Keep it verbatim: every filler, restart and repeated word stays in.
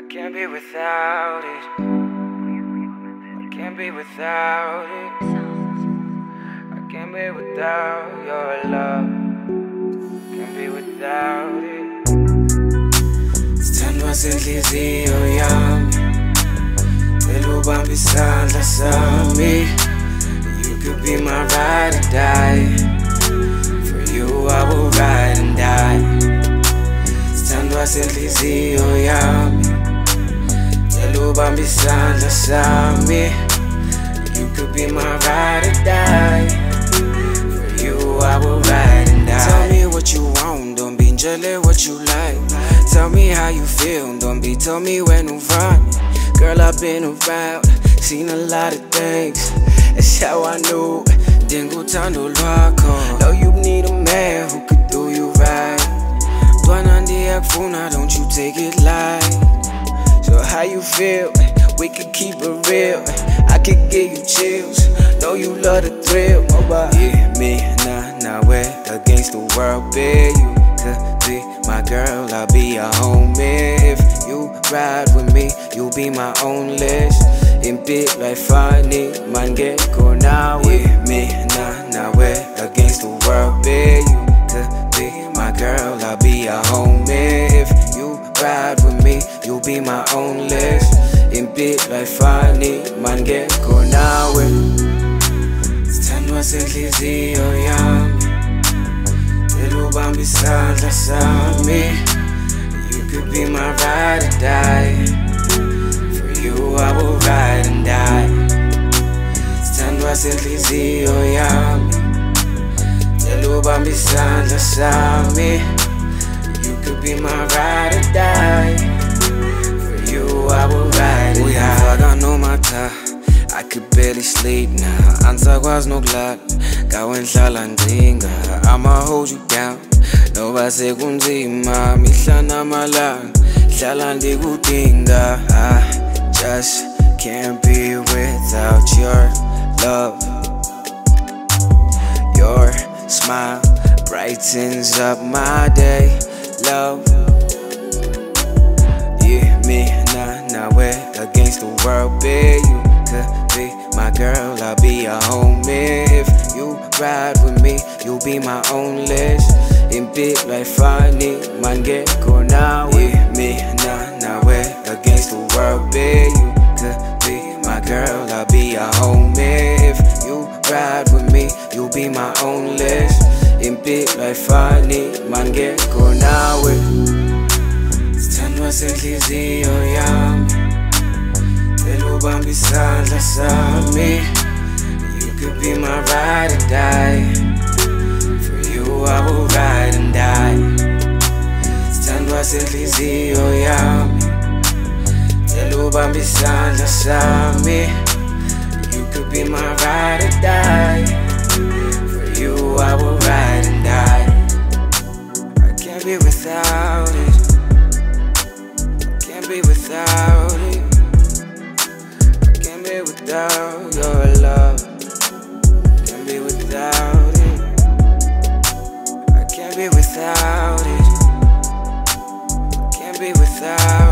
Can't be without it. I can't be without it. I can't be without your love. Can't be without it. Sithandwa senhliziyo yami, cela ubambe isandla sami. You could be my ride or die. For you I will ride and die. Sithandwa senhliziyo yami, cela ubambe isandla sami. You could be my ride or die. For you I will ride and die. Tell me what you want, don't be jealous what you like. Tell me how you feel, don't be tell me when to run. Girl, I've been around, seen a lot of things. That's how I knew, ndinguthando lwakho. Know you need a man who could do you right. Dwana ndiyakufuna, don't you take it light. So how you feel? We could keep it real. I could give you chills. Know you love the thrill. Yeah, me, nah, nah, we're against the world, babe. You could be my girl, I'll be your homie. If you ride with me, you'll be my own list. In big like funny, man get go now. Yeah, me, nah, nah, we're against the world, babe. You could be my girl, I'll be your homie. If you ride with me, you'll be my own list. In big like funny, man get go now. Sithandwa senhliziyo yami, cela ubambe isandla sami. You could be my ride or die. For you I will ride and die. Sithandwa senhliziyo yami, cela ubambe isandla sami. You could be my ride or die. For you I will ride and die. Uyafaka noma cha, I could barely sleep now. Angisakwazi nokulala, ngawe ngihlala ngcinga. I'ma hold you down, noba sekunzima. Mihla namalanga, hlala ndikudinga. I just can't be without your love. Your smile brightens up my day, love. Yeah, me, nah, nah, we're against the world, babe. You could be my girl, I'll be your homie. If you ride with me, you'll be my own list. In big like funny, man get go now. Yeah, me, nah, nah, we're against the world, babe. You could be my girl, I'll be your homie. If you ride with me, you'll be my own list. In big like funny, man get go now. Sithandwa senhliziyo yami, cela ubambe isandla sami. You could be my ride or die. For you I will ride and die. Sithandwa senhliziyo yami, cela ubambe isandla sami. You could be my ride or die. For you I will ride and die. I can't be without it. Can't be without it. I can't be without your love. Can't be without it. I can't be without it. Can't be without